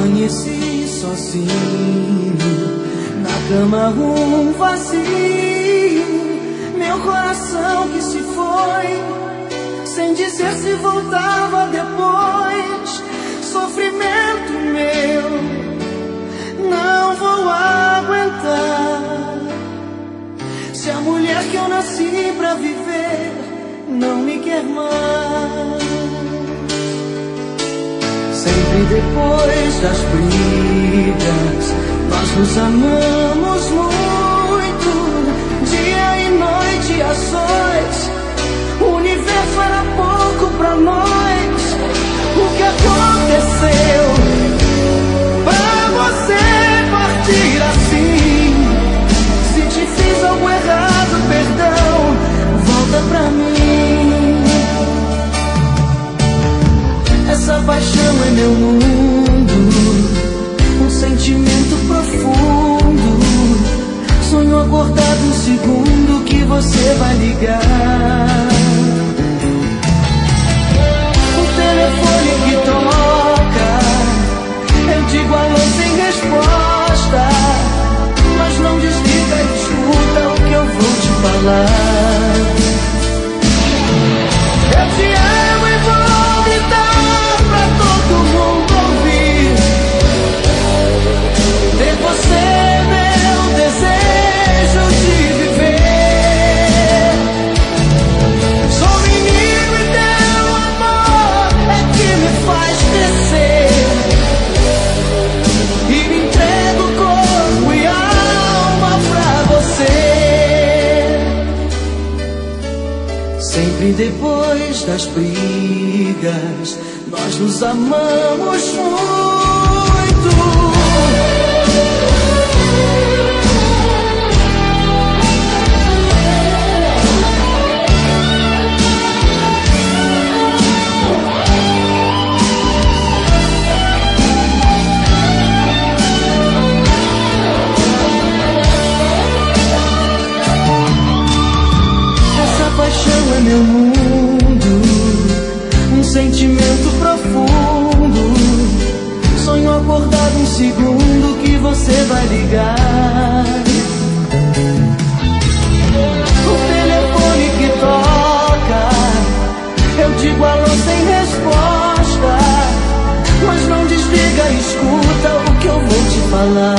Amanheci sozinho, na cama um vazio, meu coração que se foi, sem dizer se voltava depois. Sofrimento meu, não vou aguentar. Se a mulher que eu nasci pra viver não me quer mais. Sempre depois das brigas, nós nos amamos muito, dia e noite a sós. O universo era pouco pra nós. O que aconteceu pra você partir assim? Se te fiz algo errado, perdão, volta pra mim. Essa paixão é meu mundo, um sentimento profundo. Sonho acordado um segundo que você vai ligar. O telefone que toca, eu digo alô sem resposta, mas não desliga e escuta o que eu vou te falar. Eu te amo e vou gritar pra todo mundo ouvir. Ter você é meu desejo de viver. Sou menino e teu amor é que me faz crescer, e me entrego corpo e alma pra você. Sempre depois das brigas, nós nos amamos muito. Essa paixão é meu mundo, um sentimento profundo. Sonho acordado um segundo que você vai ligar. O telefone que toca, eu digo alô sem resposta, mas não desliga, escuta o que eu vou te falar.